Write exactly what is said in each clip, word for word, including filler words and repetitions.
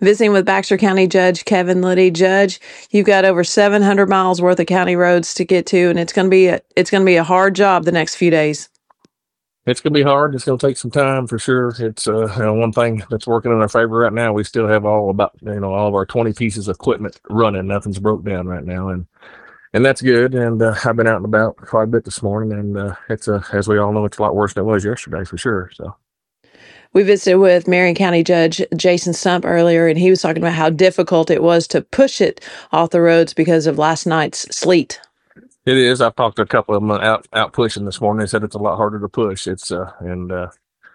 Visiting with Baxter County Judge Kevin Liddy. Judge, you've got over seven hundred miles worth of county roads to get to, and it's going to be a, it's going to be a hard job the next few days. It's going to be hard. It's going to take some time for sure. It's uh, you know, one thing that's working in our favor right now. We still have all about you know all of our twenty pieces of equipment running. Nothing's broke down right now, and and that's good. And uh, I've been out and about quite a bit this morning, and uh, it's uh, as we all know, it's a lot worse than it was yesterday for sure. So. We visited with Marion County Judge Jason Stump earlier, and he was talking about how difficult it was to push it off the roads because of last night's sleet. It is. I've talked to a couple of them out out pushing this morning. They said it's a lot harder to push. It's uh and uh,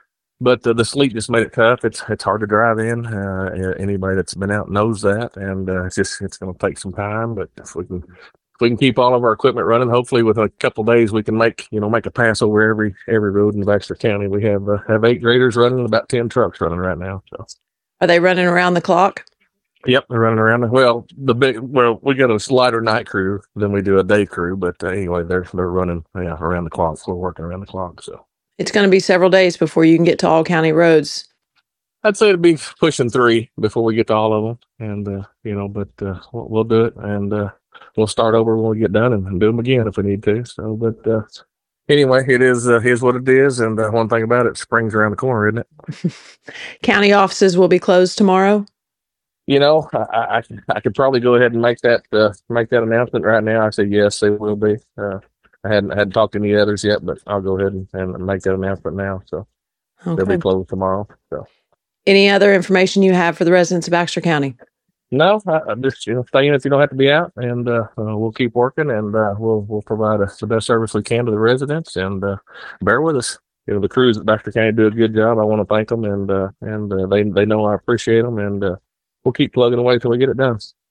but uh, the sleet just made it tough. It's it's hard to drive in. Uh, anybody that's been out knows that, and uh, it's just it's going to take some time. But if we can. If we can keep all of our equipment running, hopefully within a couple of days we can make you know make a pass over every every road in Baxter County. We have uh, have eight graders running, and about ten trucks running right now. So, are they running around the clock? Yep, they're running around. Well, the big well, we got a lighter night crew than we do a day crew, but uh, anyway, they're they're running yeah around the clock. We're working around the clock. So it's going to be several days before you can get to all county roads. I'd say it'd be pushing three before we get to all of them, and uh, you know, but uh, we'll, we'll do it and. Uh, We'll start over when we get done and, and do them again if we need to. So, but uh, anyway, it is uh, is what it is. And uh, one thing about it, spring's around the corner, isn't it? County offices will be closed tomorrow. You know, I, I, I could probably go ahead and make that uh, make that announcement right now. I say yes, they will be. Uh, I hadn't hadn't talked to any others yet, but I'll go ahead and, and make that announcement now. So okay. They'll be closed tomorrow. So, any other information you have for the residents of Baxter County? No, I, I just you know stay in if you don't have to be out, and uh, uh, we'll keep working, and uh, we'll we'll provide a, the best service we can to the residents, and uh, bear with us. You know the crews at Baxter County do a good job. I want to thank them, and uh, and uh, they they know I appreciate them, and uh, we'll keep plugging away till we get it done.